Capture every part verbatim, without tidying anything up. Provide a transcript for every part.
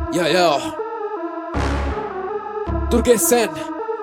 Yo, yo. Durgesh Sen.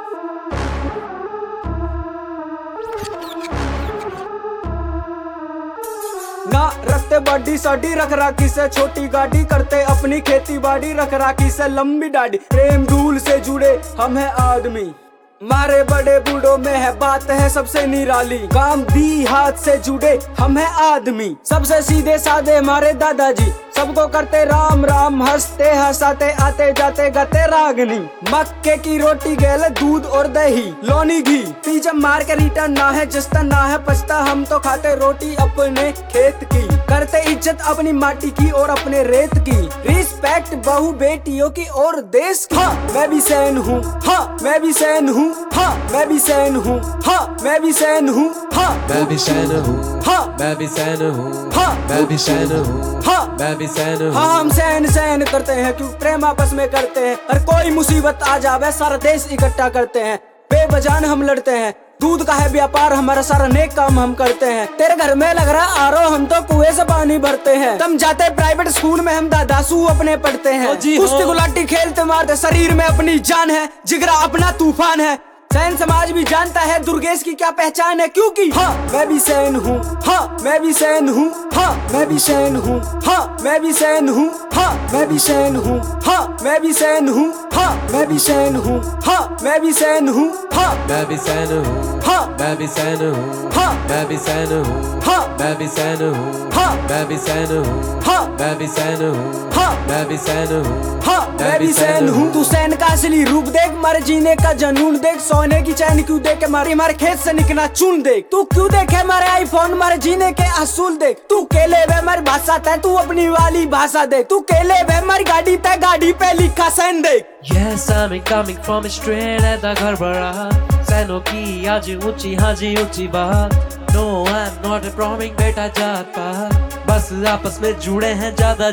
ना रखते बड्डी साडी, रख राखी से छोटी गाड़ी, करते अपनी खेती बाड़ी, रख राखी से लंबी दाढ़ी। प्रेम धूल से जुड़े हम है आदमी, मारे बड़े बूढ़ों में है बात है सबसे निराली। काम दी हाथ से जुड़े हम है आदमी, सबसे सीधे साधे हमारे दादाजी। सबको करते राम राम, हंसते हंसाते, आते जाते गाते रागनी। मक्के की रोटी गेल दूध और दही, लोनी घी पीछे मार के रिटर्न ना है जस्ता ना है पछता। हम तो खाते रोटी अपने खेत की, करते इज्जत अपनी माटी की और अपने रेत की। रिस्पेक्ट बहू बेटियों की और देश की। हाँ मैं भी सैन हूँ, हाँ मैं भी सैन हूँ, हाँ मैं भी सैन हूँ, हाँ मैं भी सैन हूँ, हाँ मैं भी सैन हूँ, हाँ मैं भी सैन हूँ, हाँ मैं भी सैन हूँ, हाँ मैं भी सैन हूँ। हाँ हम सहन सहन करते हैं क्यों प्रेम आपस में करते हैं। हर कोई मुसीबत आ जावे सारा देश इकट्ठा करते हैं, बेवजान हम लड़ते हैं। दूध का है व्यापार हमारा, सारा नेक काम हम करते हैं। तेरे घर में लग रहा आरो, हम तो कुएं से पानी भरते हैं। तुम जाते प्राइवेट स्कूल में, हम दादासू अपने पढ़ते हैं। कुश्ती गुलाटी खेलते मारते, शरीर में अपनी जान है, जिगरा अपना तूफान है। सैन समाज भी जानता है दुर्गेश की क्या पहचान है, क्योंकि हाँ मैं भी सैन हूँ, हाँ मैं भी सैन हूँ, हाँ मैं भी सैन हूँ, हाँ मैं भी सैन हूँ, हाँ मैं भी सैन हूँ, हाँ मैं भी सैन हूँ, हाँ मैं भी सैन हूँ, हाँ मैं भी सैन हूँ, हाँ मैं भी सैन हूँ, हाँ मैं भी सैन हूँ, हाँ मैं भी सैन हूँ, हाँ मैं भी सैन हूँ, हाँ मैं भी सैन हूँ, हाँ मैं भी सैन हूँ, हाँ मैं भी सैन हूँ, हाँ मैं भी सैन हूँ। तू सैन का असली रूप देख, मर जीने का जनून देख। सोने की चैन क्यों देख के मारे हमारे खेत से निकला चून देख। तू क्यों देखे मारे आईफोन, मारे जीने के असूल देख। तू केले वे मारी भाषा तय, तू अपनी वाली भाषा देख। तू केले वे मारी गाड़ी तय, गाड़ी पे लिखा सैन देख। Yes, I'm coming from straight at the घर बड़ा। सैनों की आज ऊंची हाजी ऊंची बात। No, I'm not a promising बेटा जात पात, बस आपस में जुड़े हैं ज्यादा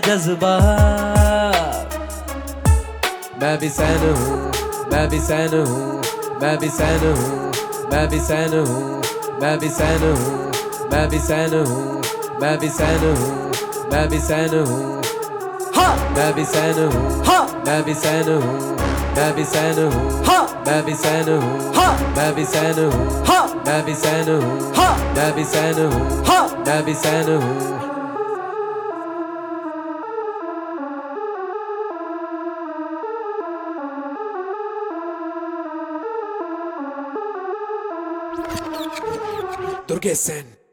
जज्बात। मैं भी सैन हूँ, मैं भी सैन हूँ, मैं भी सैन हूँ, मैं भी सैन हूँ, मैं भी सैन हूँ, मैं भी सैन हूँ, मैं भी सैन हूँ, मैं भी सैन हूँ, हाँ मैं भी सैन हूँ, हाँ मैं भी सैन हूँ, मैं भी सैन हूँ, हाँ मैं भी सैन हूँ, हाँ मैं भी सैन हूँ, हाँ मैं भी सैन हूँ, हाँ मैं भी सैन हूँ, हाँ मैं भी सैन हूँ। Durgesh Sen.